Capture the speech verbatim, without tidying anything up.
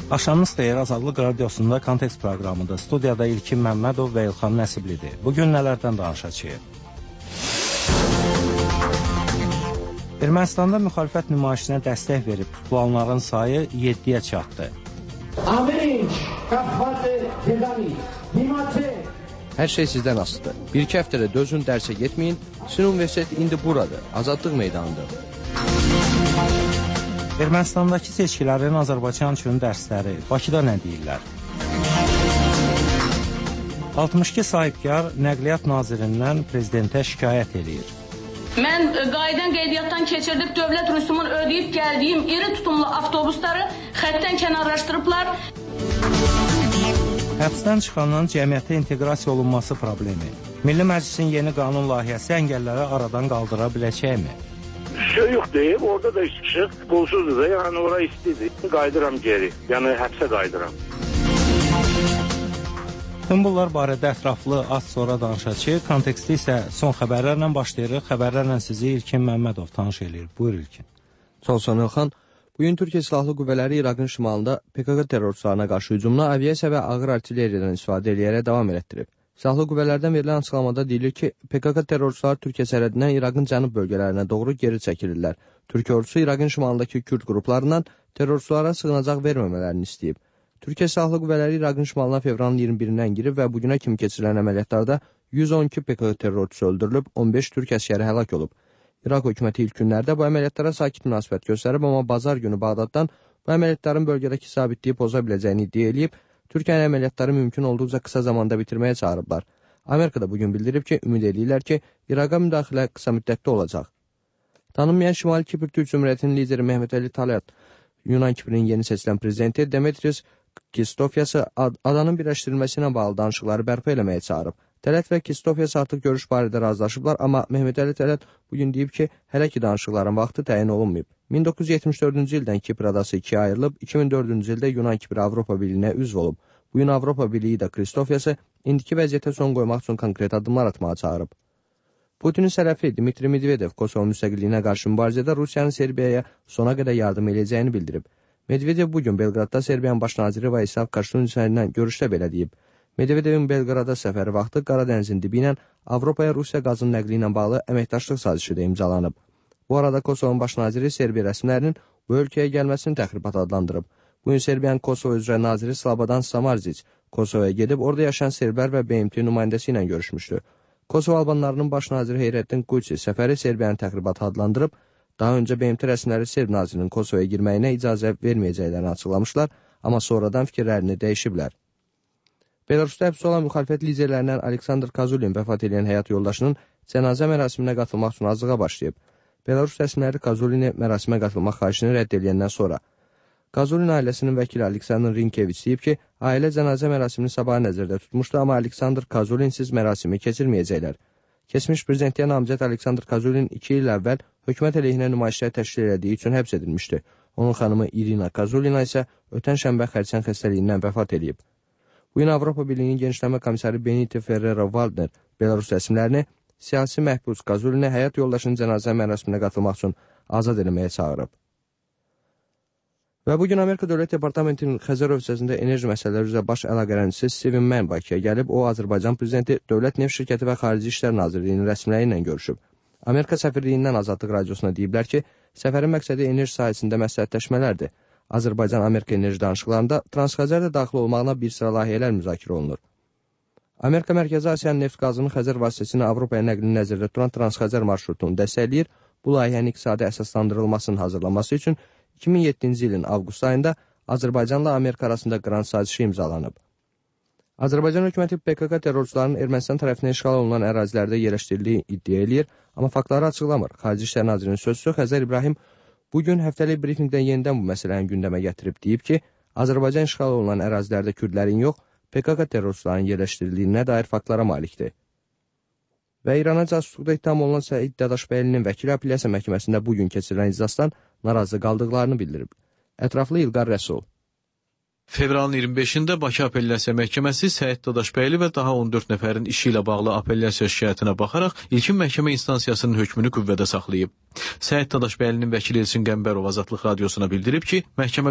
Axşamınız xeyir, Azadlıq Radiosunda Kontekst proqramıdır. Studiyada İlkin Məmmədov və İlxan Nəsiblidir. Bugün nələrdən danışacağıq? Ermənistanda müxalifət nümayişinə dəstək verib tutulanların sayı yeddiyə çatdı. Hər şey sizdən asılıdır. Bir-iki həftədə dözün, dərsə getməyin. Sizin universitet indi buradır, Azadlıq meydanıdır. Ermənistandakı seçkilərin Azərbaycan üçün dərsləri Bakıda nə deyirlər? altmış iki sahibkar Nəqliyyat Nazirindən prezidentə şikayət edir. Mən qayıdan qeydiyyatdan keçirdib dövlət rüsumun ödəyib gəldiyim iri tutumlu avtobusları xəttdən kənarlaşdırıblar. Həbsdən çıxanın cəmiyyətə inteqrasiya olunması problemi. Milli Məclisin yeni qanun layihəsi əngəlləri aradan qaldıra biləcəkmi? Şey yox deyib, orada da işıq, pulsuzdur da, yəni ora istidir. Qayıdıram geri, yəni həbsə qayıdıram. Tüm bunlar barədə ətraflı az sonra danışacağıq. Konteksti isə son xəbərlərlə başlayırıq. Xəbərlərlə sizi İlkin Məmmədov tanış edir. Buyur İlkin. Çox sağ olun. Bugün Türkiyə Silahlı Qüvvələri İraqın şimalında P K K terrorçularına qarşı hücumuna aviasiya və ağır artilleriyadan istifadə edərək davam etdirib. Silahlı qüvvələrdən verilən açıqlamada deyilir ki, P K K terrorçular Türkiyə sərhədindən İraqın cənub bölgələrinə doğru geri çəkilirlər. Türkiyə ordusu İraqın şimalındakı Kürd qruplarından terrorçulara sığınacaq verməmələrini istəyib. Türkiyə Silahlı Qüvvələri İraqın şimalına fevralın iyirmi birindən girib və bugünə kimi keçirilən əməliyyatlarda yüz on iki P K K terrorçusu öldürülüb, on beş Türk əsgəri həlak olub. İraq hökuməti ilk günlərdə bu əməliyyatlara sakit münasibət göstərib, amma bazar günü Bağdaddan bu əməliyyatların bölgədəki sabitliyi poza biləcəyini iddia edib, Türkiyənin əməliyyatları mümkün olduqca qısa zamanda bitirməyə çağırıblar. Amerika da bugün bildirib ki, ümid edirlər ki, İraqa müdaxilə qısa müddətdə olacaq. Tanınmayan Şimali Kipr Türk Cümhuriyyətinin lideri Mehmet Ali Talat, Yunan Kiprinin yeni seçilən prezidenti Demetrios Kristofyası adanın birləşdirilməsi ilə bağlı danışıqları bərpa eləməyə çağırıb. Talat və Kristofyas artıq görüş barədə razılaşıblar, amma Mehmet Ali Talat bugün deyib ki, hələ ki danışıqların vaxtı təyin olunmayıb. min doqquz yüz yetmiş dördüncü ildən Kipr adası ikiyə ayrılıb, iki min dördüncü ildə Yunan Kipri Avropa Birliyinə üzv olub. Bugün Avropa Birliyi də Kristofyası indiki vəziyyətə son qoymaq üçün konkret addımlar atmağa çağırıb. Putinin sələfi Dmitri Medvedev Kosovo müstəqilliyinə qarşı mübarizədə Rusiyanın Serbiyaya sona qədər yardım edəcəyini bildirib. Medvedev bugün Belqradda Serbiyanın baş naziri Vojislav Koštuniča ilə görüşdə belə deyib. Medvedevin Belqrada səfəri vaxtı Qaradənizin dibi ilə Avropaya Rusiya qazın nəqli ilə bağlı əməkdaşlıq sazişi də imzalanıb. Bu arada Kosovonun baş naziri Serbiya rəsmilərinin bu ölkəyə gəlməsini təxribat adlandırıb. Bugün Serbiyanın Kosovo üzrə naziri Slabodan Samardzic Kosovoya gedib, orada yaşayan serblər və B M T nümayəndəsi ilə görüşmüşdü. Kosovo albanlarının baş naziri Heyrettin Quci səfəri Serbiyanın təxribatı adlandırıb, daha öncə B M T rəsmiləri Serb nazirinin Kosovaya girməyinə icazə verməyəcəklərini açıqlamışlar, amma sonradan fikirlərini dəyişiblər. Belarusda həbs olan müxalifət liderlərindən Aleksandr Kazulin vəfat edən həyat yoldaşının cənazə mərasiminə qatılmaq üçün hazırlığa başlayıb. Belarus rəsmiləri Kazulini mərasimə qatılmaq xahişini rədd edəndən sonra. Kazulin ailəsinin vəkili Aleksandr Rinkeviç deyib ki, ailə cənazə mərasimini sabaha nəzərdə tutmuşdu, amma Aleksandr Kazulinsiz mərasimi keçirməyəcəklər. Keçmiş prezidentliyə namizəd Aleksandr Kazulin iki il əvvəl hökumət əleyhinə nümayişlər təşkil elədiyi üçün həbs edilmişdi. Onun xanımı Irina Kazulina isə ötən şənbə xərçəng xəstəliyindən vəfat edib. Bugün Avropa Birliyinin Genişləmə Komissarı Benito Ferrero-Waldner Belarus rəsmilərini siyasi məhbus Kazulinə həyat yoldaşının cənazə mərasiminə qatılmaq üçün azad eləməyə çağırıb. Və bugün Amerika Dövlət Departamentinin Xəzər ofisəsində enerji məsələləri üzrə baş əlaqələnçisi Steven Mann Bakıya gəlib, o Azərbaycan prezidenti, Dövlət Neft Şirkəti və Xarici İşlər Nazirliyinin rəsmiləri ilə görüşüb. Amerika səfirliyindən Azadlıq Radiosuna deyiblər ki, səfərin məqsədi enerji sahəsində məsləhətləşmələrdir. Azərbaycan-Amerika enerji danışıqlarında Transxəzərdə daxil olmağına bir sıra layihələr müzakirə olunur. Amerika Mərkəzi Asiyanın neft qazının Xəzər vasitəsilə Avropaya nəqlini nəzərdə tutan Transxəzər marşrutunu dəstəkləyir. Bu layihənin iqtisadi əsaslandırılmasının hazırlanması üçün iki min yeddinci ilin avqust ayında Azərbaycanla Amerika arasında qrant sazişi imzalanıb. Azərbaycan hökuməti P K K terrorçularının Ermənistan tərəfindən işğal olunan ərazilərdə yerləşdirildiyi iddia edir, amma faktları açıqlamır. Xarici İşlər Nazirinin sözçüsü Xəzər İbrahim bugün həftəlik brifinqdən yenidən bu məsələni gündəmə gətirib deyib ki, Azərbaycan işğal olunan ərazilərdə kürdlərin yox, P K K terrorçularının yerləşdirildiyinə dair faktlara malikdir. Və İrana casusluqda ittiham olunan Səid Dadaşbəylinin vəkili apellyasiya məhkəməsində bugün keçirilən iclasdan narazı qaldıqlarını bildirib. Ətraflı İlqar Rəsul. Fevralın iyirmi beşində Bakı Apellyasiya Məhkəməsi Səid Dadaşbəyli və daha on dörd nəfərin işi ilə bağlı apellyasiya şikayətinə baxaraq ilkin məhkəmə instansiyasının hökmünü qüvvədə saxlayıb. Səid Dadaşbəylinin vəkili Elçin Qəmbərov Azadlıq Radiosuna bildirib ki, məhkəmə